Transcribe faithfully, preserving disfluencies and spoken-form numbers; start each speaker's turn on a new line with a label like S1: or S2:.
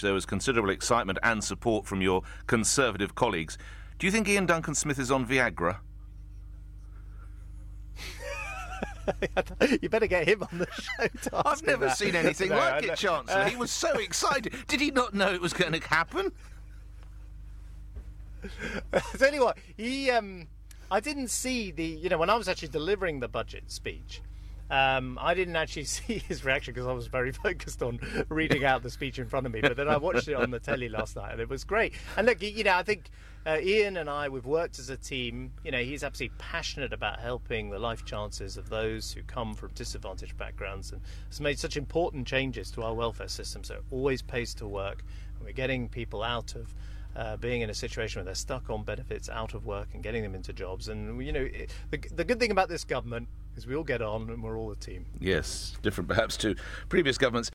S1: There was considerable excitement and support from your Conservative colleagues. Do you think Ian Duncan Smith is on Viagra?
S2: You better get him on the show to
S1: I've never
S2: that.
S1: seen anything
S2: No,
S1: like
S2: no.
S1: it, Chancellor.
S2: Uh,
S1: He was so excited. Did he not know it was going to happen?
S2: I tell you what, he, um, I didn't see the, you know, when I was actually delivering the budget speech, um, I didn't actually see his reaction because I was very focused on reading out the speech in front of me. But then I watched it on the telly last night and it was great. And look, you know, I think uh, Ian and I, we've worked as a team. You know, he's absolutely passionate about helping the life chances of those who come from disadvantaged backgrounds and has made such important changes to our welfare system. So it always pays to work. And we're getting people out of Uh, being in a situation where they're stuck on benefits, out of work, and getting them into jobs. And, you know, it, the, the good thing about this government is we all get on and we're all a team.
S1: Yes, different perhaps to previous governments.